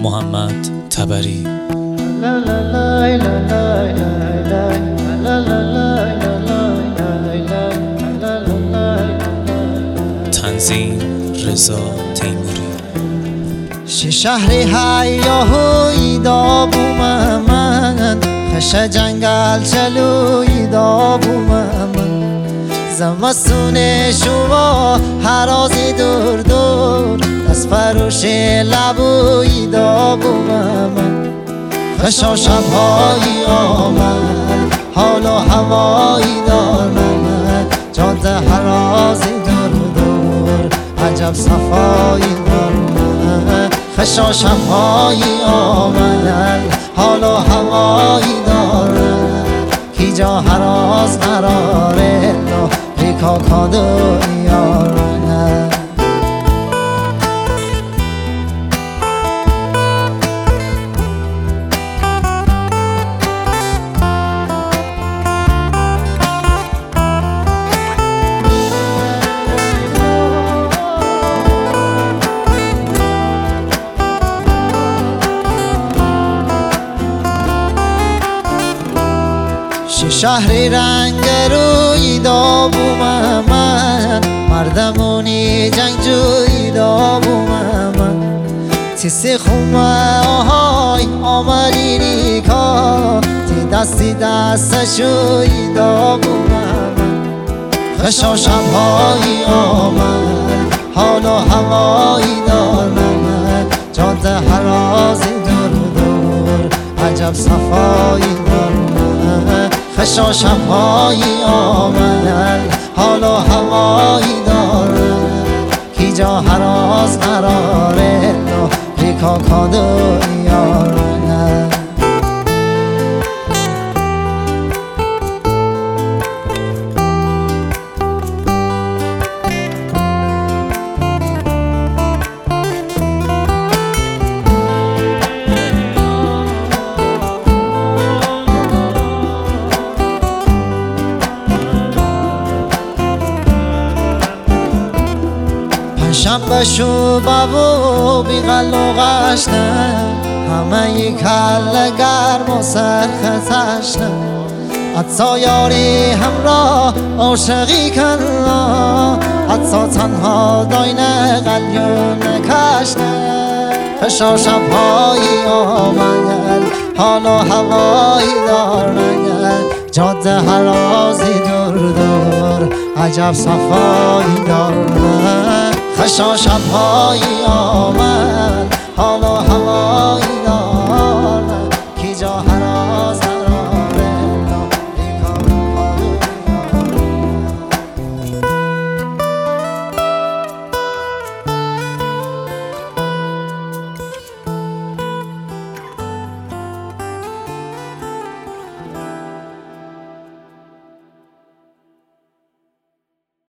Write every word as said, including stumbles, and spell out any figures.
محمد طبری. تنظیم رضا تیموری. شهری هیاهوی دابو من، خش جنگل چلوی دابو من، زمستون شما هرازی دور دور، دست فروش لبوی دابو من، خشا شبهایی آمد حال و هوایی دارد، جاده هرازی دور دور عجب صفایی دارد، خشا شبهایی آمد حال و هوایی دارد، کی جا هراز قراره ریکا کادو یارانه. شهری رنگ روی دابو من، مردمونی جنگجوی دابو من، تیسی خومه آهای آمدی ریکا، تی دستی دست شوی دابو من، خشا شبهایی آمد حال و هوایی دارد، جاده هرازی دور دور عجب صفایی دارد، خشا شبهایی آمد حال و هوایی دارد، کی جا هراز قراره ریکا کادو یارانه. شنبه شو بابو بیغل و غشنه، همه ی کل گرم و سرخطشنه، حتی یاری همراه عاشقی کنا، حتی تنها داینه قلیون کشنه، خشا شبهایی آمد حال و هوایی دارد، جاده هرازی دور دور عجب صفایی دارد، خشا شبهایی آمد حال و